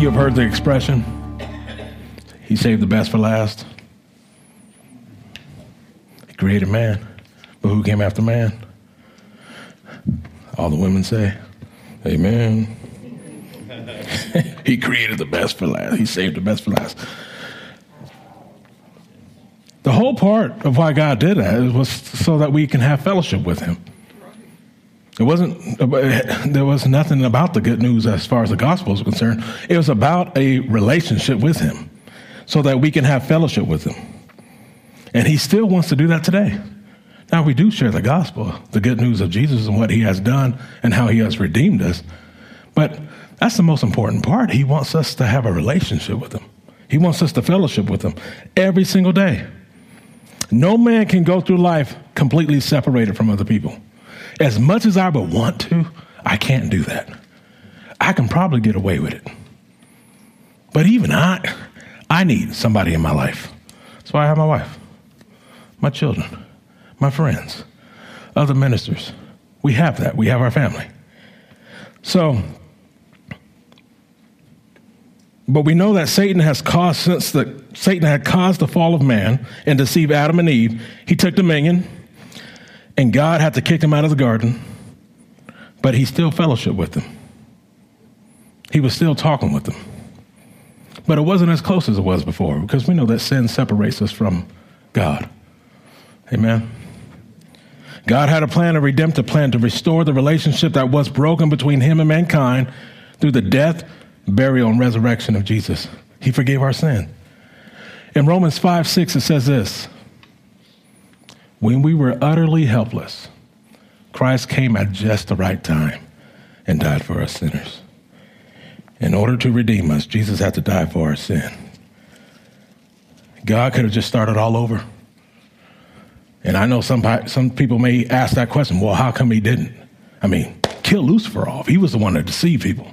many of you have heard the expression, he saved the best for last? He created man, but who came after man? All the women say, amen. He created the best for last. He saved the best for last. The whole part of why God did that was so that we can have fellowship with him. There was nothing about the good news as far as the gospel is concerned. It was about a relationship with him so that we can have fellowship with him. And he still wants to do that today. Now, we do share the gospel, the good news of Jesus and what he has done and how he has redeemed us. But that's the most important part. He wants us to have a relationship with him. He wants us to fellowship with him every single day. No man can go through life completely separated from other people. As much as I would want to, I can't do that. I can probably get away with it. But even I need somebody in my life. That's why I have my wife, my children, my friends, other ministers. We have that. We have our family. So, but we know that Satan had caused the fall of man and deceived Adam and Eve. He took dominion, and God had to kick him out of the garden, but he still fellowshiped with them. He was still talking with them. But it wasn't as close as it was before, because we know that sin separates us from God. Amen. God had a redemptive plan to restore the relationship that was broken between him and mankind through the death, burial, and resurrection of Jesus. He forgave our sin. In Romans 5:6, it says this: when we were utterly helpless, Christ came at just the right time and died for us sinners. In order to redeem us, Jesus had to die for our sin. God could have just started all over. And I know some people may ask that question, well, how come he didn't? I mean, kill Lucifer off. He was the one that deceived people.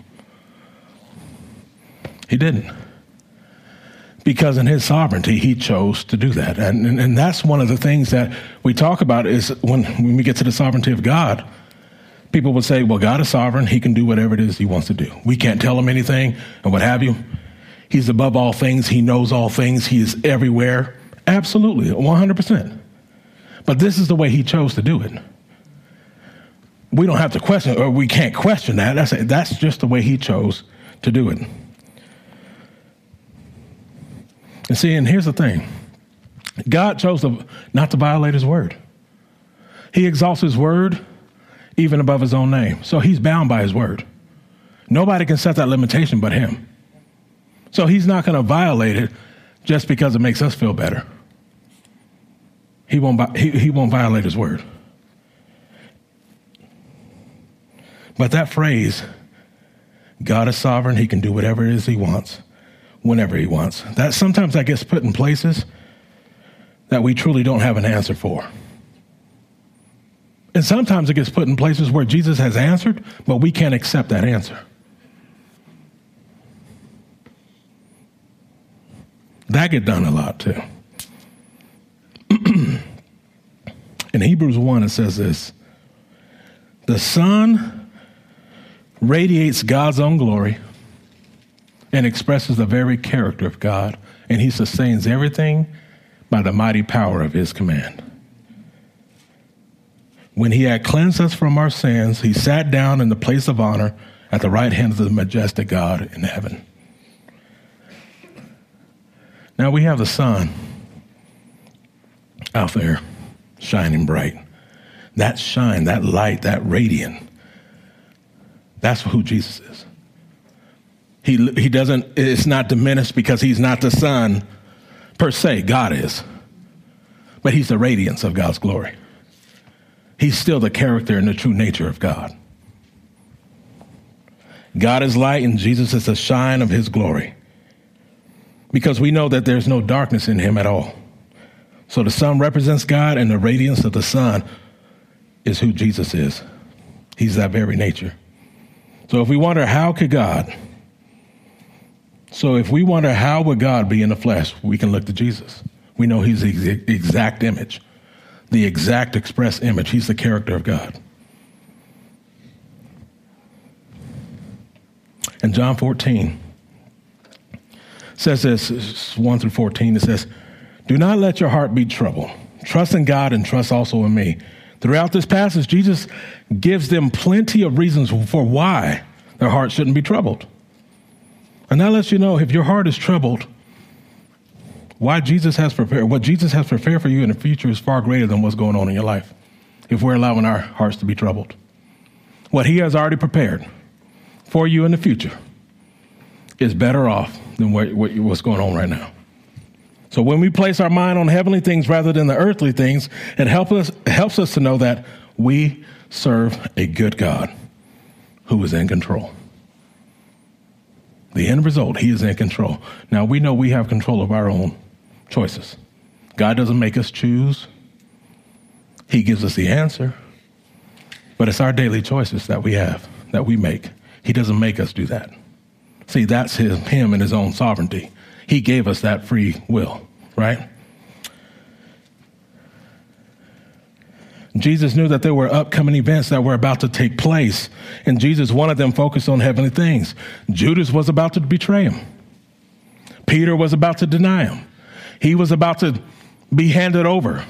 He didn't. Because in his sovereignty, he chose to do that. And that's one of the things that we talk about is when we get to the sovereignty of God, people would say, well, God is sovereign. He can do whatever it is he wants to do. We can't tell him anything and what have you. He's above all things. He knows all things. He is everywhere. Absolutely, 100%. But this is the way he chose to do it. We don't have to question, or we can't question that. That's just the way he chose to do it. And see, and here's the thing. God chose not to violate his word. He exalts his word even above his own name. So he's bound by his word. Nobody can set that limitation but him. So he's not going to violate it just because it makes us feel better. He won't violate his word. But that phrase, God is sovereign, he can do whatever it is he wants, whenever he wants. Sometimes that gets put in places that we truly don't have an answer for. And sometimes it gets put in places where Jesus has answered, but we can't accept that answer. That gets done a lot too. In Hebrews 1, it says this: the Son radiates God's own glory and expresses the very character of God, and he sustains everything by the mighty power of his command. When he had cleansed us from our sins, he sat down in the place of honor at the right hand of the majestic God in heaven. Now we have the sun out there shining bright. That shine, that light, that radiant, that's who Jesus is. He doesn't, it's not diminished because he's not the sun per se. God is. But he's the radiance of God's glory. He's still the character and the true nature of God. God is light and Jesus is the shine of his glory. Because we know that there's no darkness in him at all. So the sun represents God, and the radiance of the sun is who Jesus is. He's that very nature. So if we wonder how would God be in the flesh, we can look to Jesus. We know he's the exact image, the exact express image. He's the character of God. In John 14, says this, it's 1 through 14. It says, do not let your heart be troubled. Trust in God and trust also in me. Throughout this passage, Jesus gives them plenty of reasons for why their heart shouldn't be troubled. And that lets you know if your heart is troubled, what Jesus has prepared for you in the future is far greater than what's going on in your life if we're allowing our hearts to be troubled. What he has already prepared for you in the future is better off than what's going on right now. So when we place our mind on heavenly things rather than the earthly things, it helps us to know that we serve a good God who is in control. The end result, he is in control. Now, we know we have control of our own choices. God doesn't make us choose. He gives us the answer. But it's our daily choices that we make. He doesn't make us do that. See, that's him and his own sovereignty. He gave us that free will, right? Jesus knew that there were upcoming events that were about to take place, and Jesus wanted them focused on heavenly things. Judas was about to betray him. Peter was about to deny him. He was about to be handed over,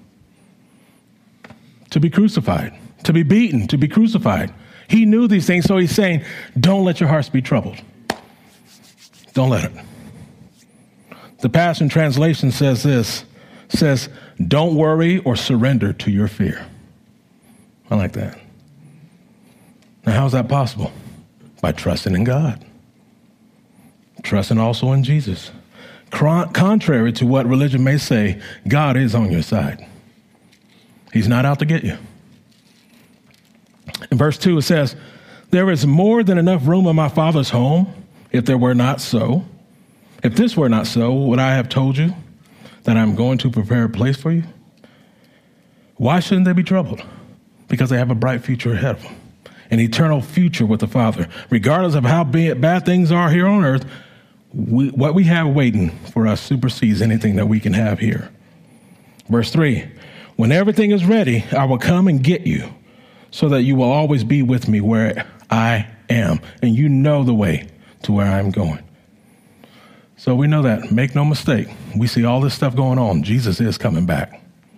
to be crucified, to be beaten, to be crucified. He knew these things, so he's saying, don't let your hearts be troubled. Don't let it. The Passion Translation says, don't worry or surrender to your fear. I like that. Now, how is that possible? By trusting in God. Trusting also in Jesus. Contrary to what religion may say, God is on your side. He's not out to get you. In verse 2, it says, there is more than enough room in my Father's home. If this were not so, would I have told you that I'm going to prepare a place for you? Why shouldn't they be troubled? Because they have a bright future ahead of them, an eternal future with the Father. Regardless of how bad things are here on earth, what we have waiting for us supersedes anything that we can have here. Verse 3, when everything is ready, I will come and get you so that you will always be with me where I am, and you know the way to where I'm going. So we know that. Make no mistake. We see all this stuff going on. Jesus is coming back.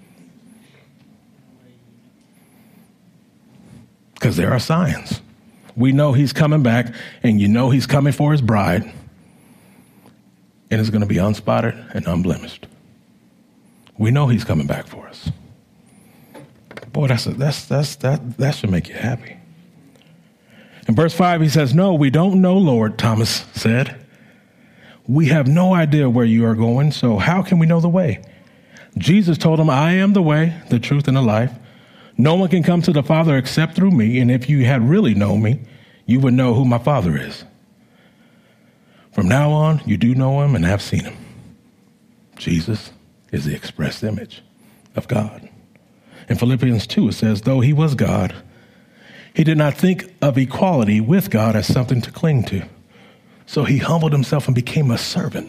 Because there are signs. We know he's coming back, and you know he's coming for his bride, and it's going to be unspotted and unblemished. We know he's coming back for us. Boy, that should make you happy. In verse 5, he says, no, we don't know, Lord, Thomas said. We have no idea where you are going, so how can we know the way? Jesus told him, I am the way, the truth, and the life. No one can come to the Father except through me, and if you had really known me, you would know who my Father is. From now on, you do know him and have seen him. Jesus is the expressed image of God. In Philippians 2, it says, though he was God, he did not think of equality with God as something to cling to. So he humbled himself and became a servant.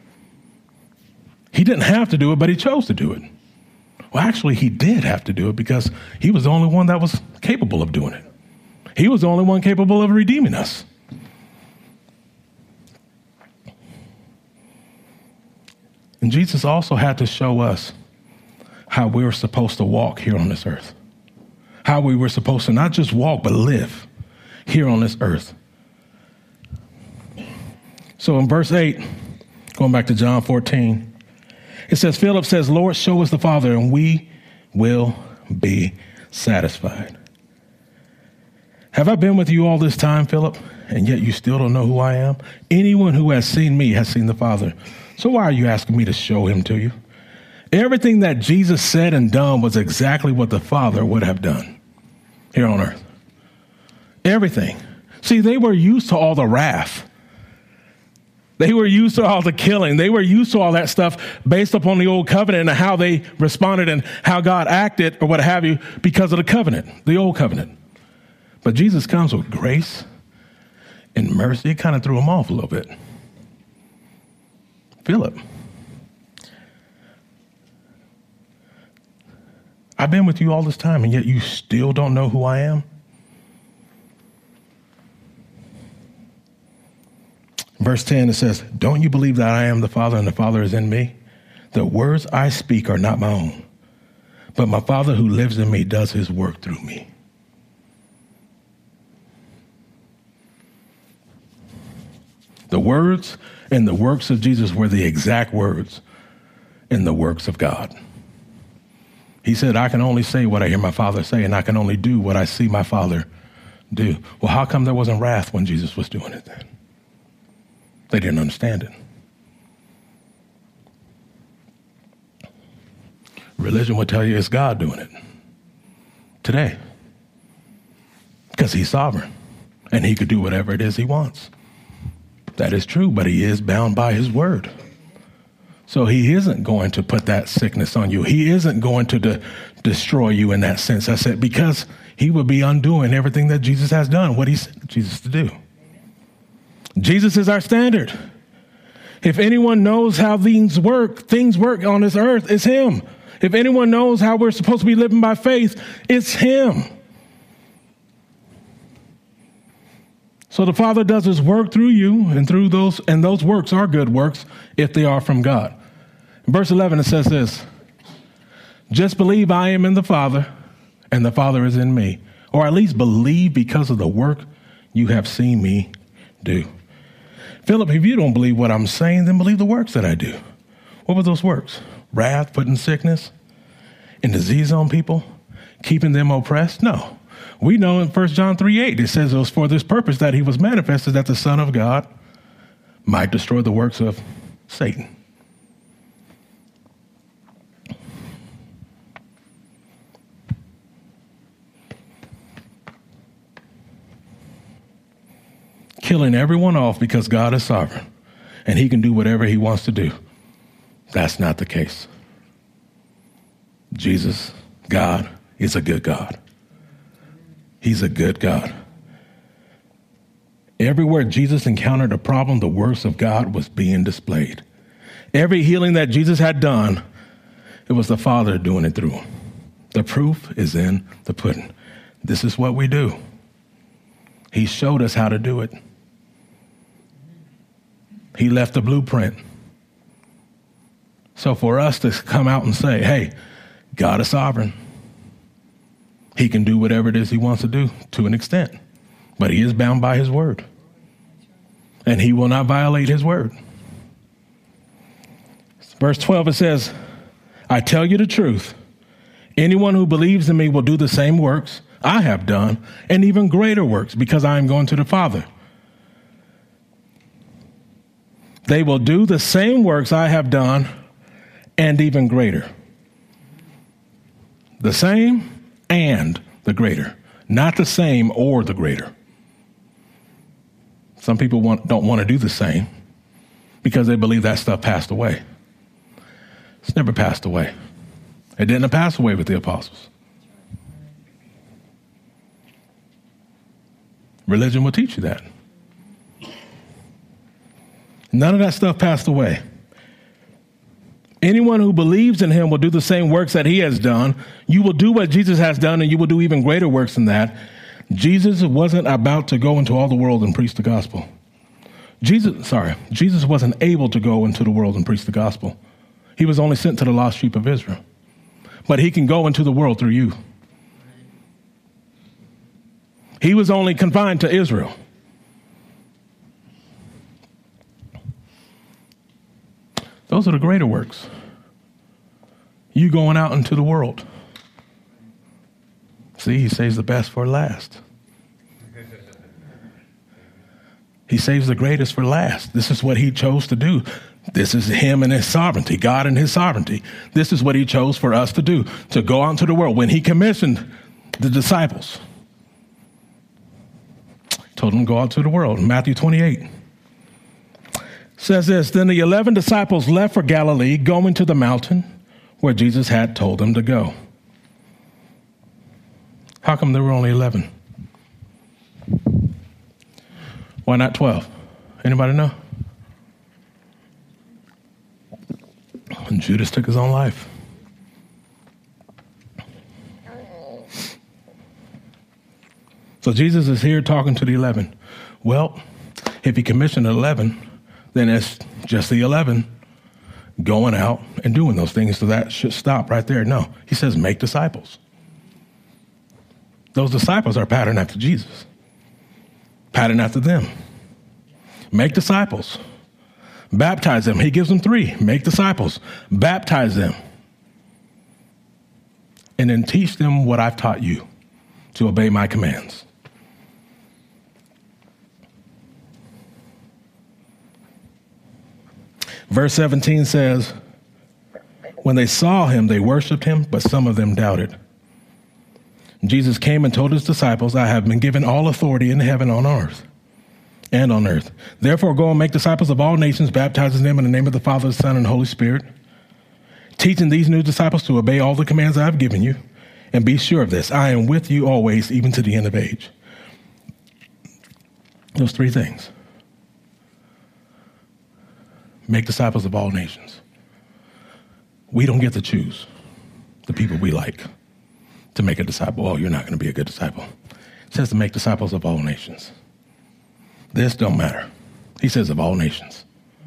He didn't have to do it, but he chose to do it. Well, actually, he did have to do it because he was the only one that was capable of doing it. He was the only one capable of redeeming us. And Jesus also had to show us how we were supposed to walk here on this earth. How we were supposed to not just walk, but live here on this earth. So in verse 8, going back to John 14, it says, Philip says, Lord, show us the Father, and we will be satisfied. Have I been with you all this time, Philip, and yet you still don't know who I am? Anyone who has seen me has seen the Father. So why are you asking me to show him to you? Everything that Jesus said and done was exactly what the Father would have done here on earth. Everything. See, they were used to all the wrath. They were used to all the killing. They were used to all that stuff based upon the old covenant and how they responded and how God acted or what have you because of the covenant, the old covenant. But Jesus comes with grace and mercy. It kind of threw them off a little bit. Philip, I've been with you all this time, and yet you still don't know who I am? Verse 10, it says, don't you believe that I am the Father and the Father is in me? The words I speak are not my own, but my Father who lives in me does his work through me. The words and the works of Jesus were the exact words in the works of God. He said, I can only say what I hear my Father say, and I can only do what I see my Father do. Well, how come there wasn't wrath when Jesus was doing it then? They didn't understand it. Religion would tell you it's God doing it today because he's sovereign and he could do whatever it is he wants. That is true, but he is bound by his word. So he isn't going to put that sickness on you. He isn't going to destroy you in that sense. I said, because he would be undoing everything that Jesus has done, what he sent Jesus to do. Jesus is our standard. If anyone knows how things work on this earth, it's him. If anyone knows how we're supposed to be living by faith, it's him. So the Father does his work through you and through those, and those works are good works if they are from God. In verse 11, it says this, just believe I am in the Father and the Father is in me, or at least believe because of the work you have seen me do. Philip, if you don't believe what I'm saying, then believe the works that I do. What were those works? Wrath, putting sickness and disease on people, keeping them oppressed? No. We know in 1 John 3:8, it says it was for this purpose that he was manifested, that the Son of God might destroy the works of Satan. Killing everyone off because God is sovereign and he can do whatever he wants to do. That's not the case. Jesus, God, is a good God. He's a good God. Everywhere Jesus encountered a problem, the works of God was being displayed. Every healing that Jesus had done, it was the Father doing it through him. The proof is in the pudding. This is what we do. He showed us how to do it. He left the blueprint. So for us to come out and say, hey, God is sovereign. He can do whatever it is he wants to do to an extent, but he is bound by his word and he will not violate his word. Verse 12, it says, I tell you the truth. Anyone who believes in me will do the same works I have done and even greater works because I am going to the Father. They will do the same works I have done and even greater. The same and the greater, not the same or the greater. Some people don't want to do the same because they believe that stuff passed away. It's never passed away. It didn't pass away with the apostles. Religion will teach you that. None of that stuff passed away. Anyone who believes in him will do the same works that he has done. You will do what Jesus has done, and you will do even greater works than that. Jesus wasn't about to go into all the world and preach the gospel. Jesus wasn't able to go into the world and preach the gospel. He was only sent to the lost sheep of Israel. But he can go into the world through you. He was only confined to Israel. Those are the greater works. You going out into the world. See, he saves the best for last. He saves the greatest for last. This is what he chose to do. This is him and his sovereignty, God and his sovereignty. This is what he chose for us to do, to go out into the world. When he commissioned the disciples, told them to go out to the world. Matthew 28 says this, then the 11 disciples left for Galilee, going to the mountain where Jesus had told them to go. How come there were only 11? Why not 12? Anybody know? And Judas took his own life. So Jesus is here talking to the 11. Well, If he commissioned 11, then it's just the 11 going out and doing those things. So that should stop right there. No, he says, make disciples. Those disciples are patterned after Jesus, patterned after them. Make disciples, baptize them. He gives them 3, make disciples, baptize them, and then teach them what I've taught you, to obey my commands. Verse 17 says, when they saw him, they worshiped him, but some of them doubted. Jesus came and told his disciples, I have been given all authority in heaven and on earth. Therefore, go and make disciples of all nations, baptizing them in the name of the Father, the Son, and the Holy Spirit, teaching these new disciples to obey all the commands I have given you. And be sure of this, I am with you always, even to the end of age. Those 3 things. Make disciples of all nations. We don't get to choose the people we like to make a disciple. Oh, you're not going to be a good disciple. It says to make disciples of all nations. This don't matter. He says of all nations.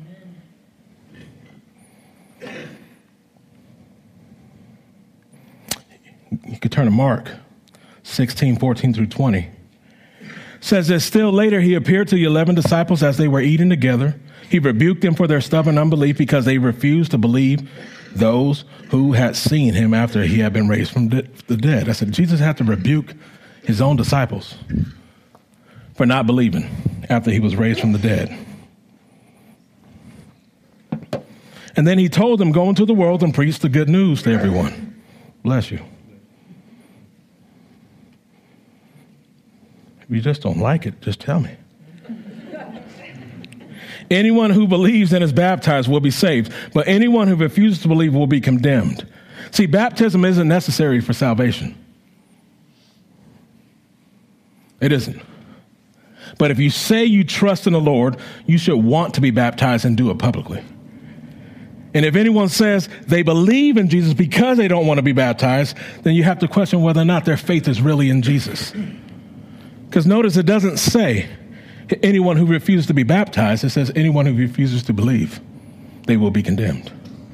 You could turn to Mark 16:14-20. It says that still later he appeared to the 11 disciples as they were eating together. He rebuked them for their stubborn unbelief because they refused to believe those who had seen him after he had been raised from the dead. I said, Jesus had to rebuke his own disciples for not believing after he was raised from the dead. And then he told them, go into the world and preach the good news to everyone. Bless you. If you just don't like it, just tell me. Anyone who believes and is baptized will be saved, but anyone who refuses to believe will be condemned. See, baptism isn't necessary for salvation. It isn't. But if you say you trust in the Lord, you should want to be baptized and do it publicly. And if anyone says they believe in Jesus because they don't want to be baptized, then you have to question whether or not their faith is really in Jesus. Because notice it doesn't say anyone who refuses to be baptized. It says anyone who refuses to believe, they will be condemned.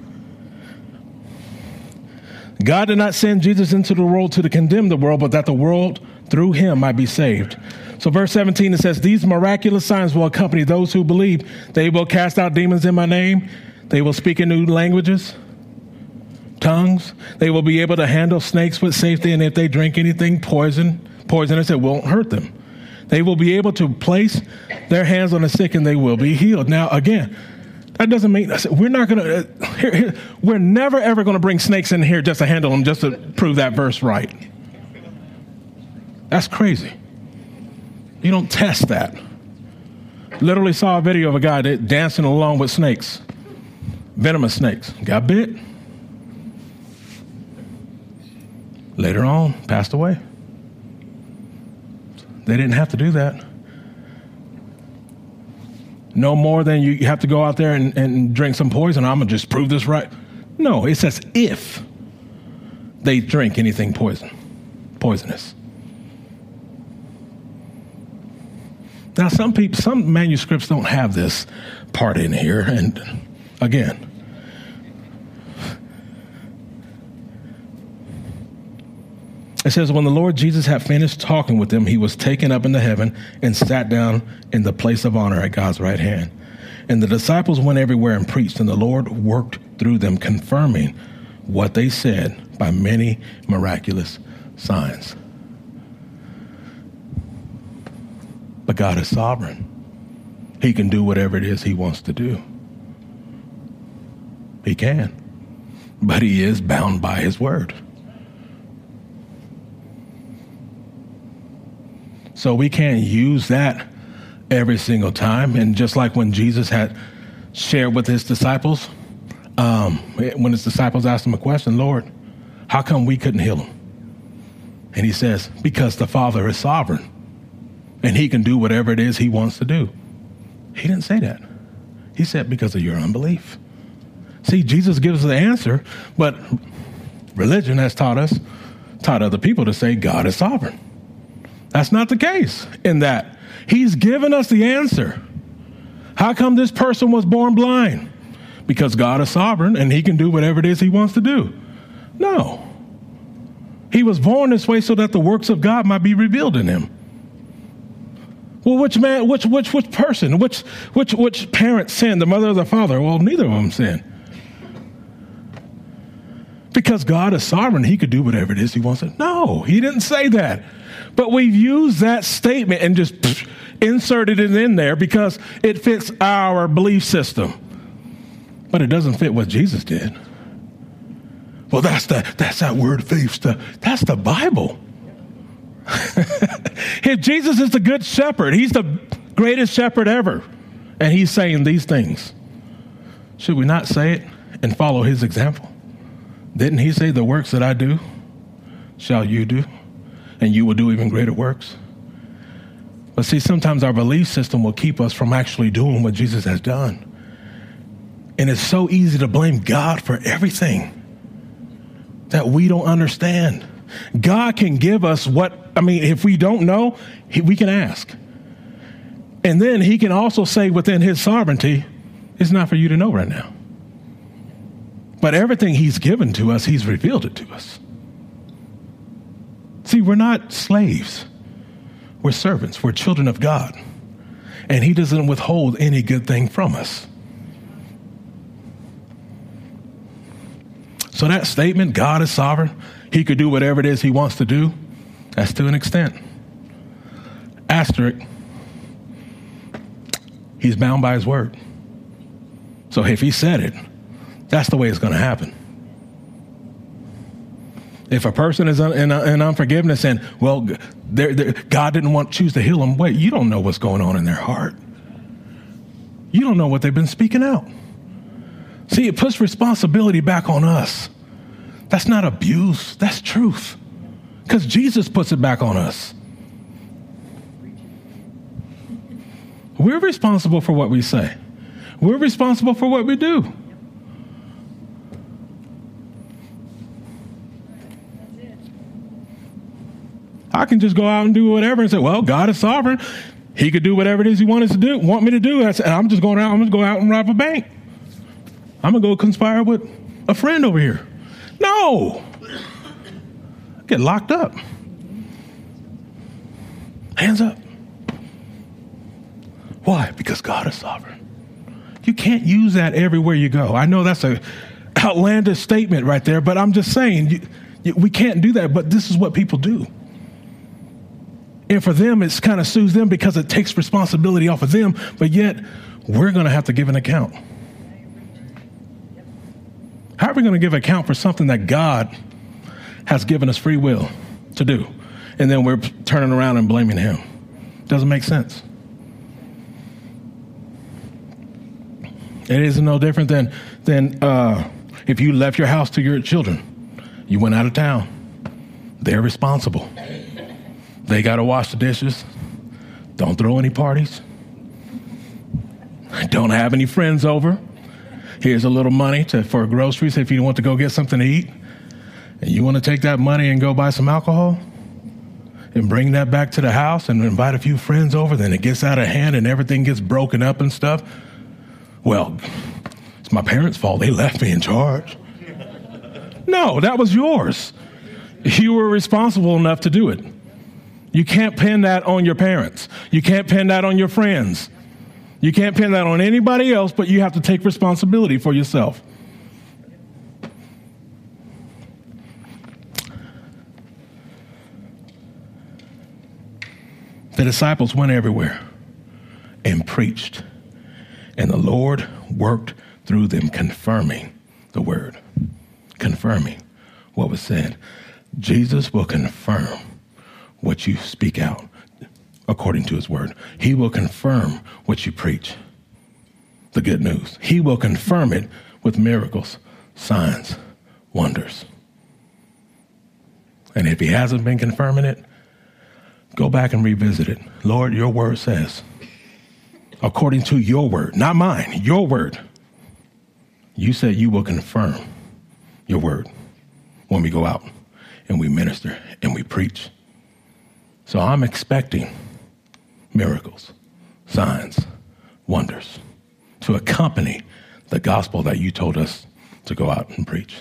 God did not send Jesus into the world to condemn the world, but that the world through him might be saved. So verse 17, it says, these miraculous signs will accompany those who believe. They will cast out demons in my name. They will speak in new languages, tongues. They will be able to handle snakes with safety. And if they drink anything poisonous, it won't hurt them. They will be able to place their hands on the sick and they will be healed. Now, again, that doesn't mean we're not going to, we're never, ever going to bring snakes in here just to handle them, just to prove that verse right. That's crazy. You don't test that. Literally saw a video of a guy dancing along with snakes, venomous snakes. Got bit. Later on, passed away. They didn't have to do that. No more than you have to go out there and drink some poison. I'm going to just prove this right. No, it says if they drink anything poisonous. Now, some manuscripts don't have this part in here. And again, it says, when the Lord Jesus had finished talking with them, he was taken up into heaven and sat down in the place of honor at God's right hand. And the disciples went everywhere and preached, and the Lord worked through them, confirming what they said by many miraculous signs. But God is sovereign. He can do whatever it is he wants to do. He can. But he is bound by his word. So we can't use that every single time. And just like when Jesus had shared with his disciples, when his disciples asked him a question, Lord, how come we couldn't heal him? And he says, because the Father is sovereign and he can do whatever it is he wants to do. He didn't say that. He said, because of your unbelief. See, Jesus gives the answer, but religion has taught other people to say God is sovereign. That's not the case in that he's given us the answer. How come this person was born blind? Because God is sovereign and he can do whatever it is he wants to do. No. He was born this way so that the works of God might be revealed in him. Well, which person, which parent sinned, the mother or the father? Well, neither of them sinned. Because God is sovereign, he could do whatever it is he wants to. No, he didn't say that. But we've used that statement and just inserted it in there because it fits our belief system. But it doesn't fit what Jesus did. Well, that's that word faith stuff. That's the Bible. If Jesus is the good shepherd, he's the greatest shepherd ever, and he's saying these things, should we not say it and follow his example? Didn't he say, the works that I do shall you do, and you will do even greater works? But see, sometimes our belief system will keep us from actually doing what Jesus has done. And it's so easy to blame God for everything that we don't understand. God can give us if we don't know, we can ask. And then he can also say within his sovereignty, it's not for you to know right now. But everything he's given to us, he's revealed it to us. See, we're not slaves. We're servants. We're children of God. And he doesn't withhold any good thing from us. So that statement, God is sovereign, he could do whatever it is he wants to do, that's to an extent. Asterisk, he's bound by his word. So if he said it, that's the way it's going to happen. If a person is in unforgiveness and, well, God didn't choose to heal them, wait, you don't know what's going on in their heart. You don't know what they've been speaking out. See, it puts responsibility back on us. That's not abuse. That's truth. Because Jesus puts it back on us. We're responsible for what we say. We're responsible for what we do. I can just go out and do whatever and say, well, God is sovereign. He could do whatever it is he want me to do. And I'm just going to go out and rob a bank. I'm going to go conspire with a friend over here. No. Get locked up. Hands up. Why? Because God is sovereign. You can't use that everywhere you go. I know that's an outlandish statement right there, but I'm just saying we can't do that, but this is what people do. And for them, it's kind of soothes them because it takes responsibility off of them, but yet we're going to have to give an account. How are we going to give account for something that God has given us free will to do? And then we're turning around and blaming him. Doesn't make sense. It is no different than if you left your house to your children. You went out of town. They're responsible. They got to wash the dishes. Don't throw any parties. Don't have any friends over. Here's a little money for groceries if you want to go get something to eat. And you want to take that money and go buy some alcohol and bring that back to the house and invite a few friends over. Then it gets out of hand and everything gets broken up and stuff. Well, it's my parents' fault. They left me in charge. No, that was yours. You were responsible enough to do it. You can't pin that on your parents. You can't pin that on your friends. You can't pin that on anybody else, but you have to take responsibility for yourself. The disciples went everywhere and preached, and the Lord worked through them, confirming the word, confirming what was said. Jesus will confirm what you speak out according to his word. He will confirm what you preach, the good news. He will confirm it with miracles, signs, wonders. And if he hasn't been confirming it, go back and revisit it. Lord, your word says, according to your word, not mine, your word, you said you will confirm your word when we go out and we minister and we preach. So I'm expecting miracles, signs, wonders to accompany the gospel that you told us to go out and preach.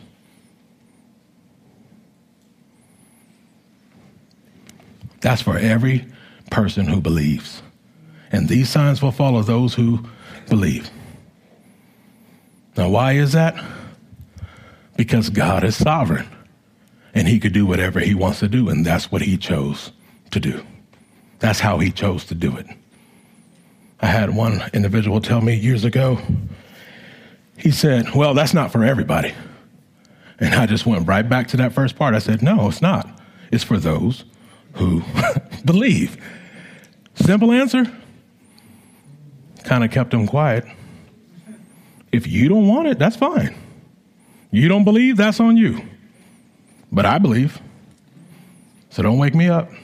That's for every person who believes. And these signs will follow those who believe. Now, why is that? Because God is sovereign and he could do whatever he wants to do. And that's what he chose to do. That's how he chose to do it. I had one individual tell me years ago, he said, well, that's not for everybody. And I just went right back to that first part. I said, no, it's not. It's for those who believe. Simple answer. Kind of kept him quiet. If you don't want it, that's fine. You don't believe, that's on you. But I believe. So don't wake me up.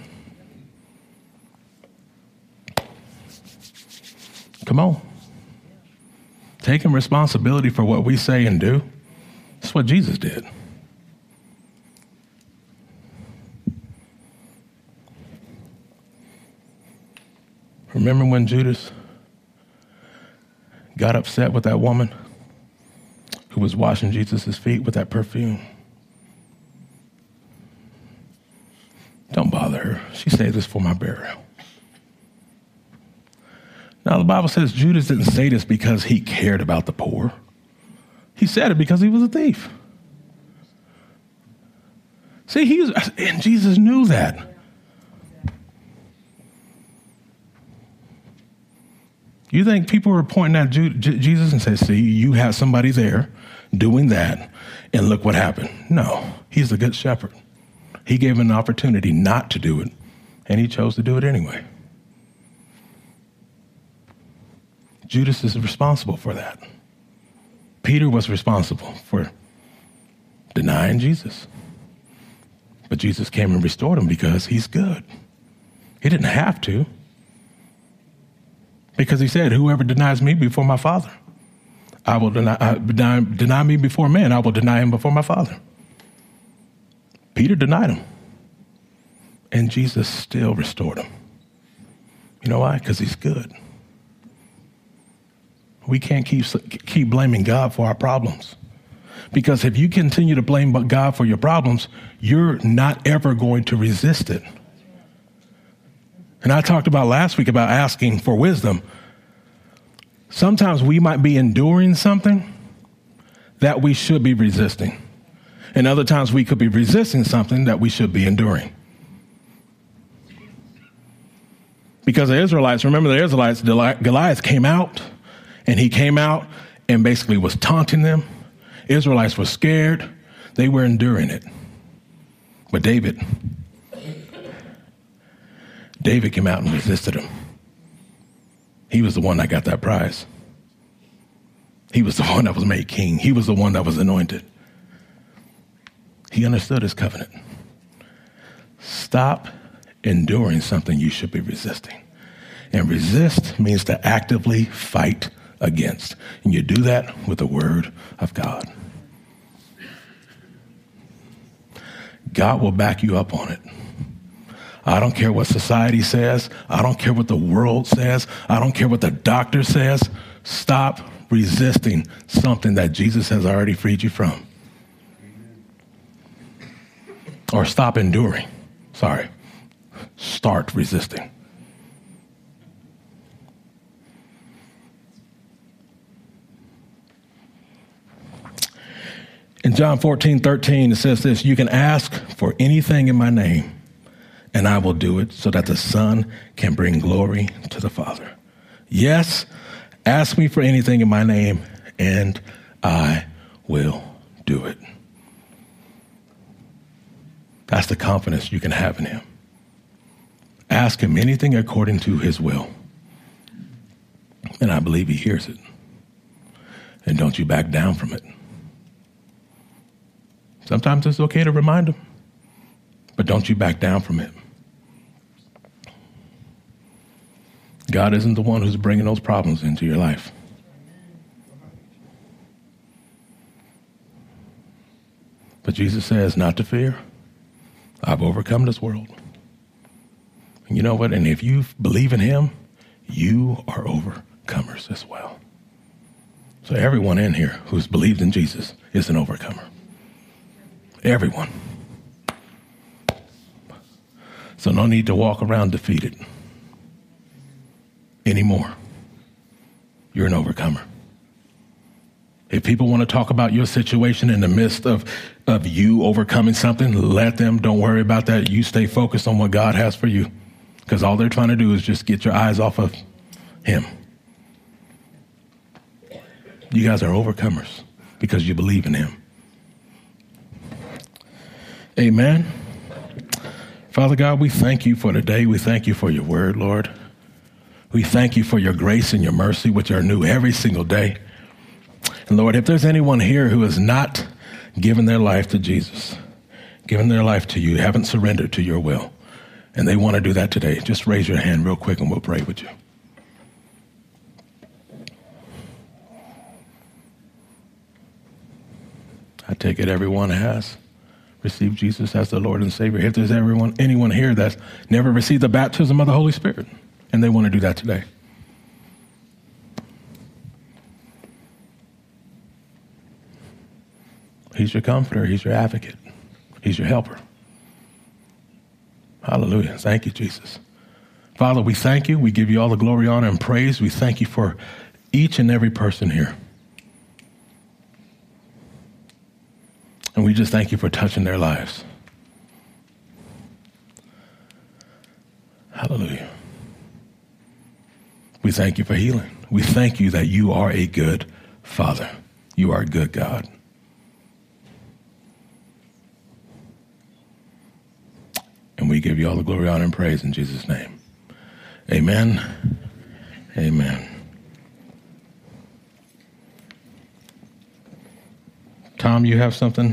Come on. Taking responsibility for what we say and do. That's what Jesus did. Remember when Judas got upset with that woman who was washing Jesus' feet with that perfume? Don't bother her. She saved this for my burial. Now, the Bible says Judas didn't say this because he cared about the poor. He said it because he was a thief. See, and Jesus knew that. You think people were pointing at Jesus and say, see, you have somebody there doing that, and look what happened. No, he's the good shepherd. He gave him an opportunity not to do it, and he chose to do it anyway. Judas is responsible for that. Peter was responsible for denying Jesus. But Jesus came and restored him because he's good. He didn't have to. Because he said, whoever denies me before my Father, I will deny me before man, I will deny him before my Father. Peter denied him. And Jesus still restored him. You know why? Because he's good. We can't keep blaming God for our problems. Because if you continue to blame God for your problems, you're not ever going to resist it. And I talked about last week about asking for wisdom. Sometimes we might be enduring something that we should be resisting. And other times we could be resisting something that we should be enduring. Because the Israelites, remember the Israelites, Goliath came out, and he came out and basically was taunting them. Israelites were scared. They were enduring it. But David came out and resisted him. He was the one that got that prize. He was the one that was made king. He was the one that was anointed. He understood his covenant. Stop enduring something you should be resisting. And resist means to actively fight against. And you do that with the word of God. God will back you up on it. I don't care what society says. I don't care what the world says. I don't care what the doctor says. Stop resisting something that Jesus has already freed you from. Or stop enduring. Sorry. Start resisting. In John 14:13, it says this, you can ask for anything in my name, and I will do it so that the Son can bring glory to the Father. Yes, ask me for anything in my name, and I will do it. That's the confidence you can have in him. Ask him anything according to his will. And I believe he hears it. And don't you back down from it. Sometimes it's okay to remind him, but don't you back down from it. God isn't the one who's bringing those problems into your life. But Jesus says not to fear. I've overcome this world. And you know what? And if you believe in him, you are overcome. overcomers as well. So everyone in here who's believed in Jesus is an overcomer. Everyone. So no need to walk around defeated anymore. You're an overcomer. If people want to talk about your situation in the midst of you overcoming something, let them. Don't worry about that. You stay focused on what God has for you, because all they're trying to do is just get your eyes off of him. You guys are overcomers because you believe in him. Amen. Father God, we thank you for today. We thank you for your word, Lord. We thank you for your grace and your mercy, which are new every single day. And Lord, if there's anyone here who has not given their life to Jesus, given their life to you, haven't surrendered to your will, and they want to do that today, just raise your hand real quick and we'll pray with you. I take it everyone has received Jesus as the Lord and Savior. If there's anyone here that's never received the baptism of the Holy Spirit, and they want to do that today. He's your comforter. He's your advocate. He's your helper. Hallelujah. Thank you, Jesus. Father, we thank you. We give you all the glory, honor, and praise. We thank you for each and every person here. And we just thank you for touching their lives. Hallelujah. We thank you for healing. We thank you that you are a good Father. You are a good God. And we give you all the glory, honor, and praise in Jesus' name. Amen. Amen. Tom, you have something?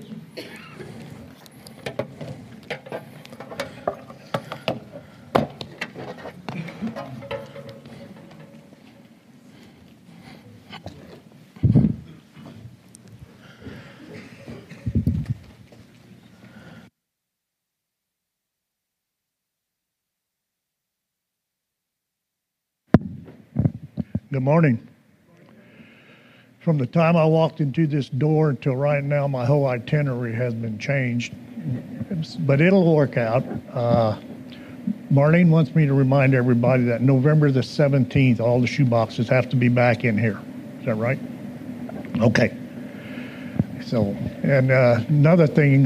Good morning. From the time I walked into this door until right now, my whole itinerary has been changed, but it'll work out. Marlene wants me to remind everybody that November the 17th, all the shoeboxes have to be back in here. Is that right? Okay. So, and another thing,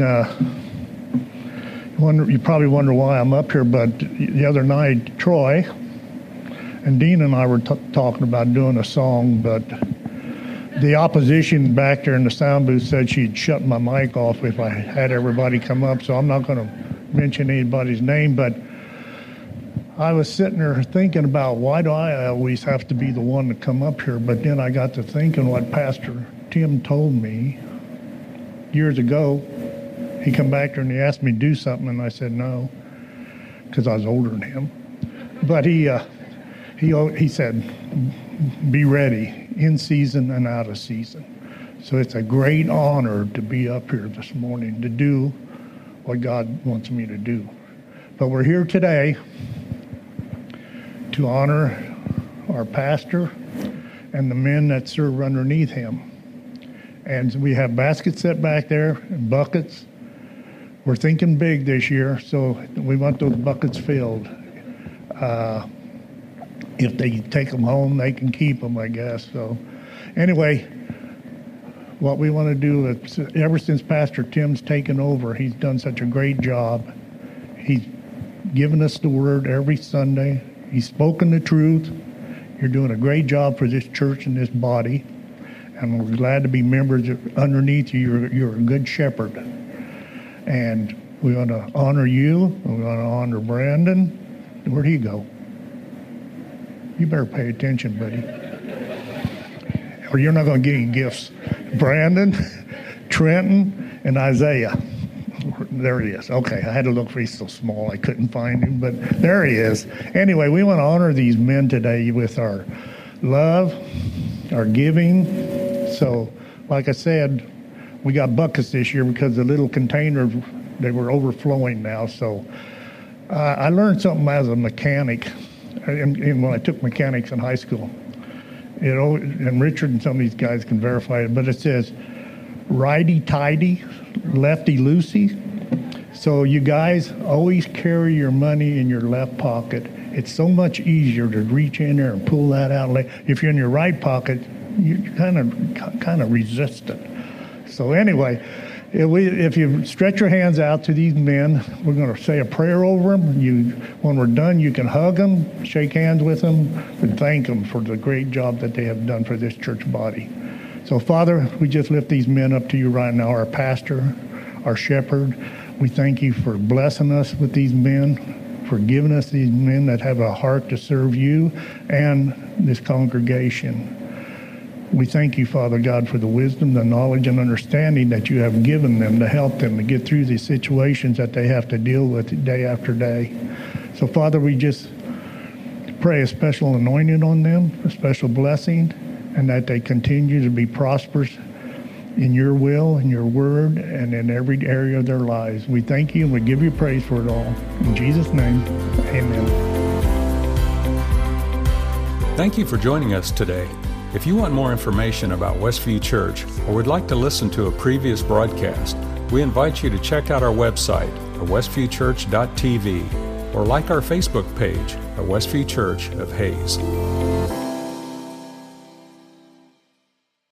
you probably wonder why I'm up here, but the other night, Troy and Dean and I were talking about doing a song, but the opposition back there in the sound booth said she'd shut my mic off if I had everybody come up, so I'm not going to mention anybody's name, but I was sitting there thinking about why do I always have to be the one to come up here, but then I got to thinking what Pastor Tim told me years ago. He come back there and he asked me to do something, and I said no, because I was older than him. But he said, be ready, in season and out of season. So it's a great honor to be up here this morning to do what God wants me to do. But we're here today to honor our pastor and the men that serve underneath him. And we have baskets set back there and buckets. We're thinking big this year, so we want those buckets filled. If they take them home, they can keep them, I guess. So anyway, what we want to do is, ever since Pastor Tim's taken over, he's done such a great job. He's given us the word every Sunday. He's spoken the truth. You're doing a great job for this church and this body. And we're glad to be members underneath you. You're a good shepherd. And we want to honor you. We want to honor Brandon. Where'd he go? You better pay attention, buddy, or you're not going to get any gifts. Brandon, Trenton, and Isaiah. There he is. Okay, I had to look for, he's so small I couldn't find him, but there he is. Anyway, we want to honor these men today with our love, our giving. So, like I said, we got buckets this year because the little containers, they were overflowing now. So I learned something as a mechanic. And when I took mechanics in high school, And Richard and some of these guys can verify it, but it says righty-tighty, lefty-loosey. So you guys always carry your money in your left pocket. It's so much easier to reach in there and pull that out. If you're in your right pocket, you're kind of resistant. So anyway, if you stretch your hands out to these men, we're going to say a prayer over them. When we're done, you can hug them, shake hands with them, and thank them for the great job that they have done for this church body. So, Father, we just lift these men up to you right now, our pastor, our shepherd. We thank you for blessing us with these men, for giving us these men that have a heart to serve you and this congregation. We thank you, Father God, for the wisdom, the knowledge, and understanding that you have given them to help them to get through these situations that they have to deal with day after day. So, Father, we just pray a special anointing on them, a special blessing, and that they continue to be prosperous in your will, in your word, and in every area of their lives. We thank you and we give you praise for it all. In Jesus' name, amen. Thank you for joining us today. If you want more information about Westview Church or would like to listen to a previous broadcast, we invite you to check out our website at westviewchurch.tv or like our Facebook page at Westview Church of Hays.